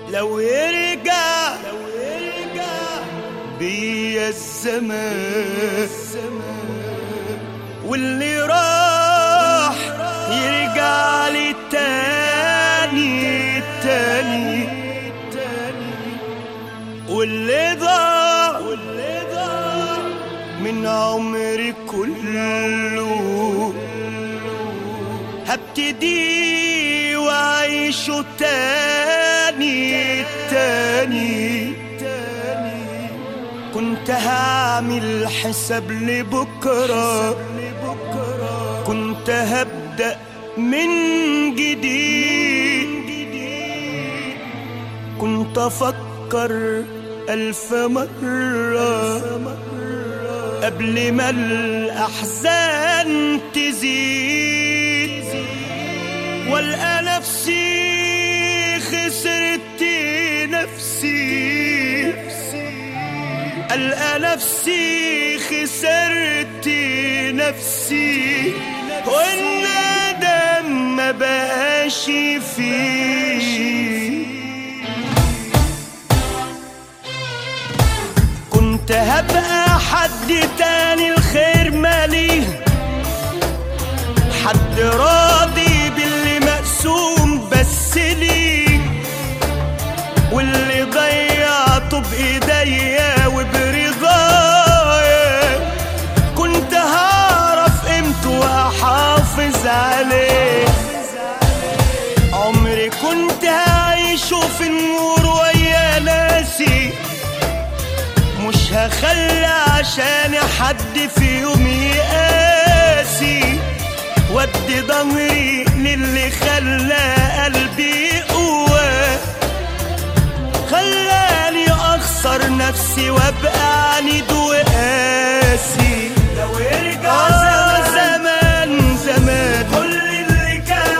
لو يرجع بيا الزمان واللي راح يرجع لي تاني واللي ضاع من عمري كله هبتدي وعيشه تاني كنت هعمل حساب لبكرة، كنت هبدأ من جديد، كنت أفكر 1000 مرة قبل ما الأحزان تزيد، والقى نفسي خسرت نفسي، ألقى نفسي خسرت نفسي، والندم ما بقاش فيه. كنت هبقى حد تاني الخير ماليه، حد راضي باللي مقسوم بس ليه، واللي ضيعته بإيديا وبرضايا كنت هعرف قيمته وأحافظ عليه. عمري كنت هعيشه في النور ويا ناسي، مش هخلي عشان حد في يوم يقاسي، ودي ضمري للي خلى قلبي قوة، خلاني أخسر نفسي وأبقى عنيد وقاسي. لو يرجع زمان كل اللي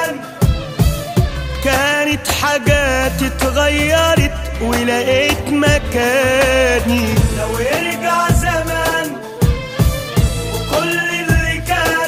كانت حاجات اتغيرت ولقيت مكاني. لو يرجع زمان وكل اللي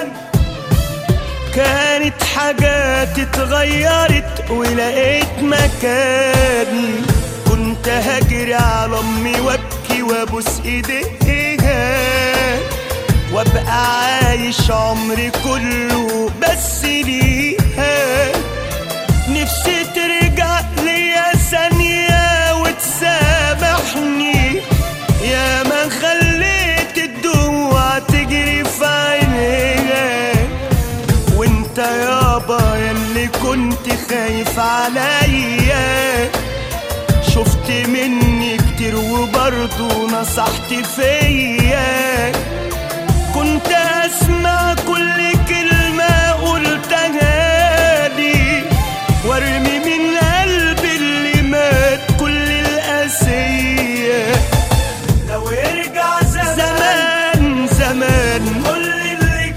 كانت حاجات اتغيرت ولقيت مكاني، كنت هجري على امي وابكي وابوس ايديها، وابقى عايش عمري كله بس ليها. نفسي ترجع ليا ثانية وتسامحني، يا ما خليت الدموع تجري في عينيها، وانت يابا ياللي كنت خايف عليا، شفت مني كتير وبرضه نصحت فيا، كنت اسمع كل كلمة قلتها لي، وارمي من قلبي اللي مات كل القاسية. لو يرجع زمان كل اللي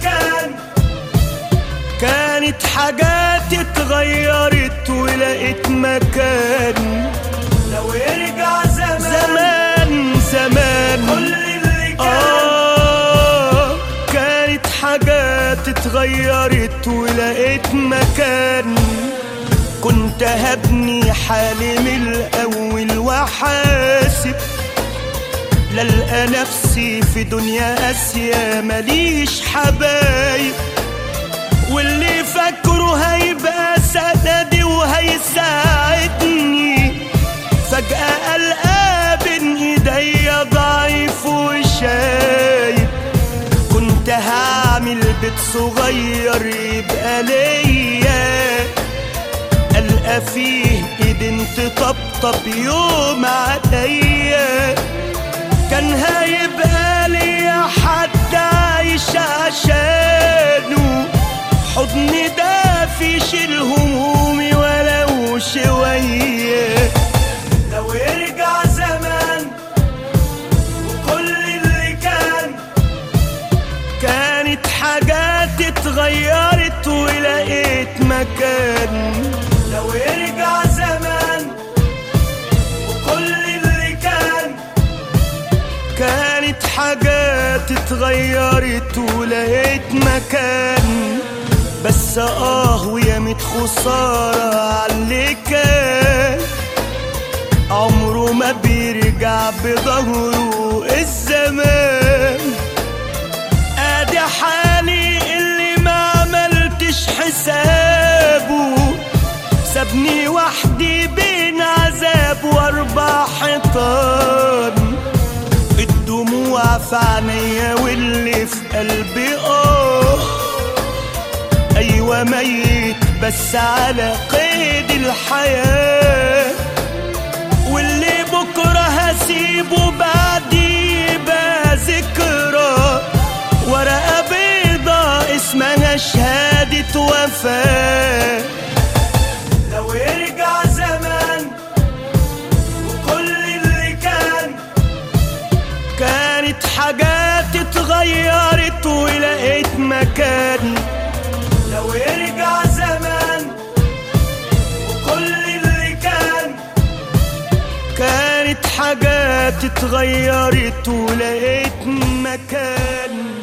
كانت حاجات اتغيرت ولقيت مكان. لو يرجع زمان كل اللي كانت حاجات اتغيرت ولقيت مكان، كنت هبني حالي من الأول وحاسب، للقى نفسي في دنيا قاسية ماليش حبايب، واللي فاكره هيبقى سندي وهيساعدني فجأة ألقى بين ايديا ضعيف وشايب. كنت هعمل بيت صغير يبقى ليا، ألقى فيه ايدين تطبطب يوم عليا، كان هيبقى ليا حد عايش عشانه، حضن دافي يشيل همومي ولو شوية. لو يرجع زمان وكل اللي كانت حاجات اتغيرت ولقيت مكان. لو يرجع زمان وكل اللي كانت حاجات اتغيرت ولقيت مكان، بس ويا ميت خسارة عاللي كان، بيرجع بظهره الزمان. ادي حالي اللي ما عملتش حسابه، سابني وحدي بين عذاب واربع حيطان. الدموع في عينيا واللي في قلبي ايوه ميت بس على قيد الحياة. واللي بكره هسيبه بعدي يبقى ذكرى، ورقة بيضة اسمها شهادة وفاة. لو يرجع زمان وكل اللي كانت حاجات اتغيرت ولقيت مكان. لو يرجع زمان وكل اللي كانت حاجات اتغيرت ولقيت مكان.